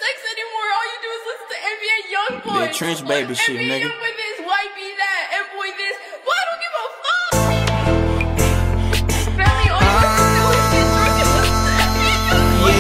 sex anymore. All you do is listen to NBA Youngboy. That trench baby shit, NBA nigga. Youngboy this, white be that, and boy this. Boy, I don't give a fuck. Family, all you listen to is get drunk and listen to NBA Youngboy.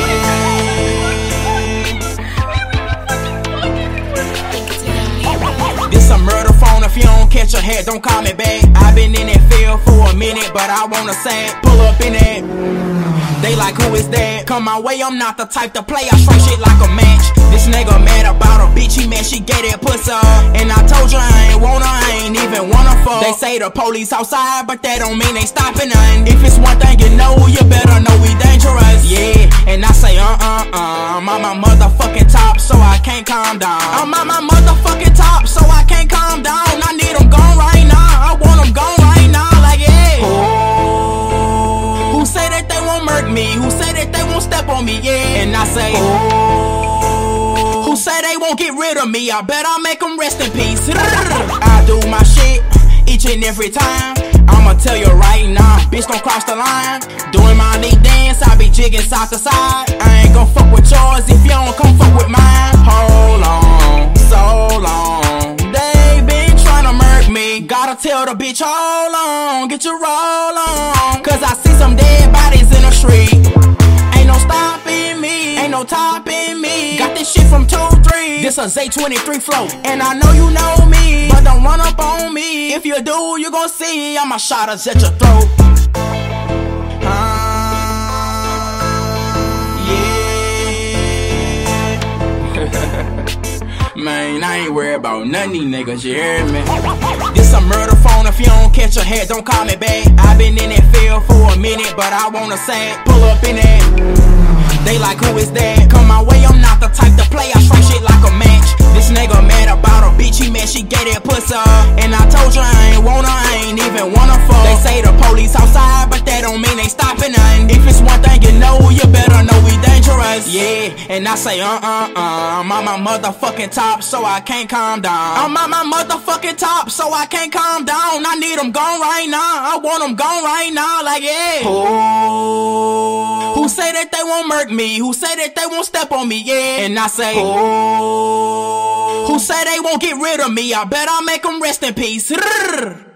This a murder phone, if you don't catch a head, don't call me back. I been in that field for a minute, but I wanna say, pull up in it. They like, who is that? Come my way, I'm not the type to play, I strike shit like a match. This nigga mad about a bitch, he mad she get that pussy up. And I told you I ain't wanna, I ain't even wanna fuck. They say the police outside, but that don't mean they stopping nothing. If it's one thing you know, you better know we dangerous. Yeah, and I say I'm on my motherfucking top, so I can't calm down. I'm on my motherfucking top, so I can't calm down. I need them gone right now, I want them gone right now, like yeah. Who say that they won't murk me? Who say that they won't step on me? Yeah, and I say who say they won't get rid of me? I bet I'll make them rest in peace. I do my shit each and every time. I'ma tell you right now, bitch don't cross the line. Doing my lead dance, I be jigging side to side. I ain't gon' fuck with yours if you don't come fuck with mine. Hold on, so long, they been tryna murk me. Gotta tell the bitch, hold on, get your roll on. Cause I see some dead bodies in the street. Ain't no stopping me, ain't no topping me. Got this shit from 2-3. This a Z23 flow, and I know you know me, but don't run up on me. If you do, you gon' see I'ma shot us at your throat. Man, I ain't worried about none of these niggas, you hear me? This a murder phone, if you don't catch a head, don't call me back. I been in that field for a minute, but I wanna say, pull up in it. They like, who is that? Come my way, I'm not the type to play, I strike shit like a match. This nigga mad about a bitch, he mad she get that pussy up. And I told you I ain't wanna, I ain't even wanna fuck. They say the police outside, but that don't mean they stopping nothing. If it's one thing you know, you better know we dangerous. Yeah, and I say I'm on my motherfucking top, so I can't calm down. I'm on my motherfucking top, so I can't calm down. I need them gone right now, I want them gone right now, like yeah. Who say that they won't murk me? Who say that they won't step on me? Yeah, and I say who say they won't get rid of me? I bet I'll make them rest in peace.